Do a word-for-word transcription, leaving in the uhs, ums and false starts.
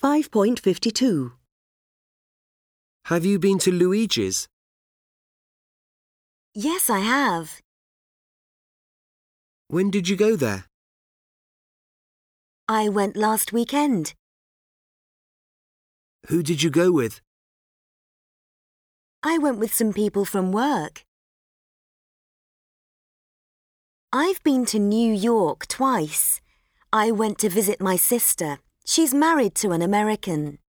five point five two. Have you been to Luigi's? Yes, I have. When did you go there? I went last weekend. Who did you go with? I went with some people from work. I've been to New York twice. I went to visit my sister. She's married to an American.